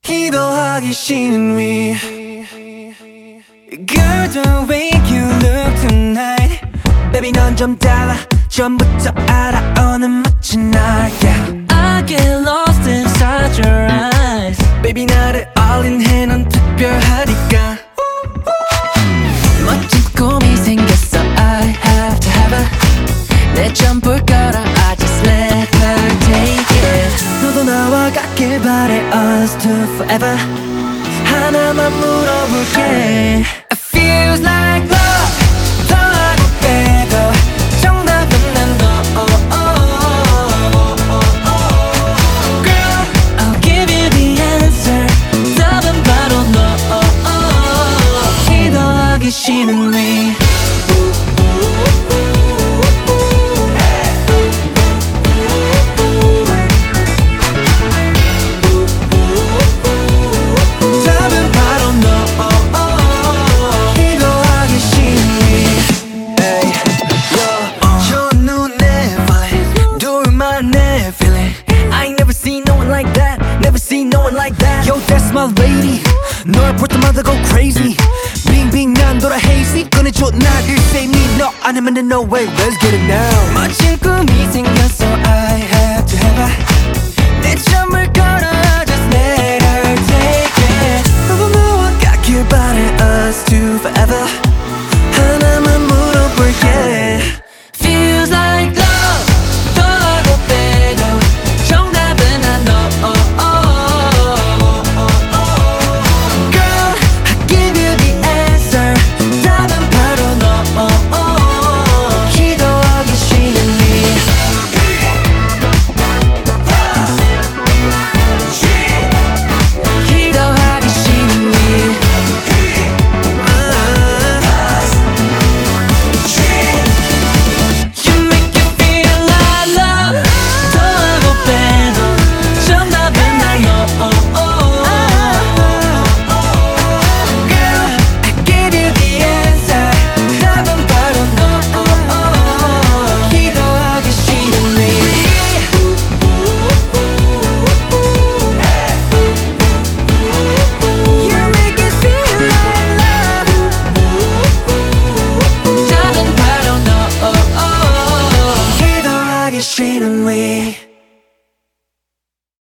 기도하기 싫은 위 Girl, the way you look tonight Baby 넌 좀 달라 전부터 알아 어느 멋진 날 yeah. I get lost inside your eyes Baby 나를 all in 해 넌 특별하니까 멋진 꿈이 생겼어 I have to have her 내 전부를 걸어 I just let her take it 너도 나와 같길 바래 us two forever 하나만 물어볼게 It feels like love 더하고 빼도 정답은 난 너 Girl I'll give you the answer 답은 바로 너 기도하기 싫은 위 Yo, that's my lady 널 볼 때마다 go crazy 빙빙 난 돌아 hazy 꺼내줘 나를 save me 너 아니면 no way Let's get it now 멋진 꿈이 생겼어 I